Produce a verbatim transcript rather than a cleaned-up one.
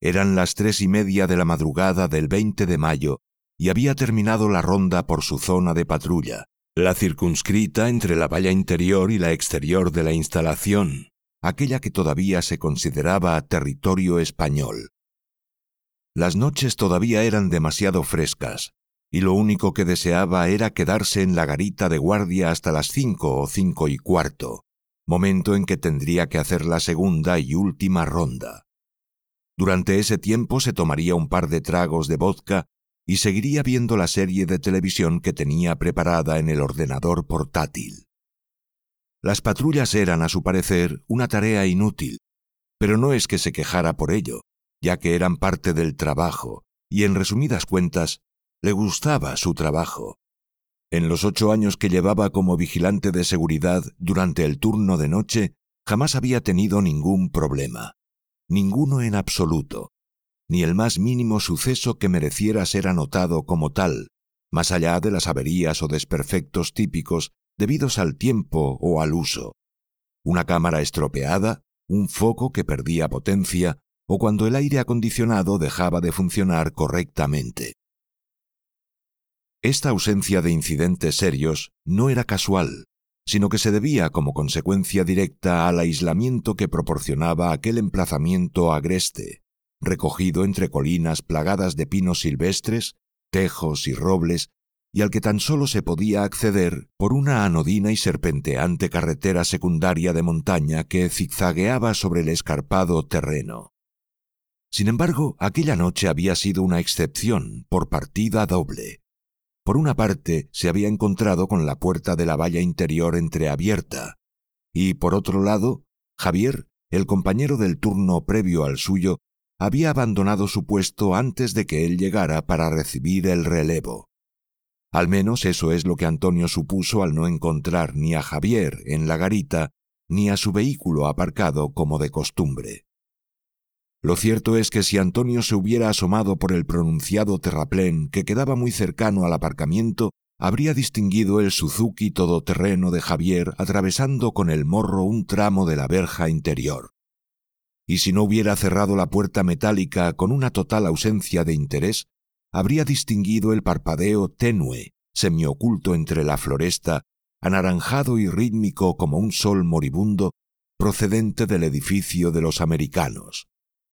Eran las tres y media de la madrugada del veinte de mayo y había terminado la ronda por su zona de patrulla, la circunscrita entre la valla interior y la exterior de la instalación, aquella que todavía se consideraba territorio español. Las noches todavía eran demasiado frescas, y lo único que deseaba era quedarse en la garita de guardia hasta las cinco o cinco y cuarto, momento en que tendría que hacer la segunda y última ronda. Durante ese tiempo se tomaría un par de tragos de vodka y seguiría viendo la serie de televisión que tenía preparada en el ordenador portátil. Las patrullas eran, a su parecer, una tarea inútil, pero no es que se quejara por ello, ya que eran parte del trabajo, y en resumidas cuentas, le gustaba su trabajo. En los ocho años que llevaba como vigilante de seguridad durante el turno de noche, jamás había tenido ningún problema. Ninguno en absoluto, ni el más mínimo suceso que mereciera ser anotado como tal, más allá de las averías o desperfectos típicos debidos al tiempo o al uso. Una cámara estropeada, un foco que perdía potencia, o cuando el aire acondicionado dejaba de funcionar correctamente. Esta ausencia de incidentes serios no era casual, sino que se debía como consecuencia directa al aislamiento que proporcionaba aquel emplazamiento agreste, recogido entre colinas plagadas de pinos silvestres, tejos y robles, y al que tan solo se podía acceder por una anodina y serpenteante carretera secundaria de montaña que zigzagueaba sobre el escarpado terreno. Sin embargo, aquella noche había sido una excepción por partida doble. Por una parte, se había encontrado con la puerta de la valla interior entreabierta, y por otro lado, Javier, el compañero del turno previo al suyo, había abandonado su puesto antes de que él llegara para recibir el relevo. Al menos eso es lo que Antonio supuso al no encontrar ni a Javier en la garita, ni a su vehículo aparcado como de costumbre. Lo cierto es que si Antonio se hubiera asomado por el pronunciado terraplén que quedaba muy cercano al aparcamiento, habría distinguido el Suzuki todoterreno de Javier atravesando con el morro un tramo de la verja interior. Y si no hubiera cerrado la puerta metálica con una total ausencia de interés, habría distinguido el parpadeo tenue, semioculto entre la floresta, anaranjado y rítmico como un sol moribundo, procedente del edificio de los americanos.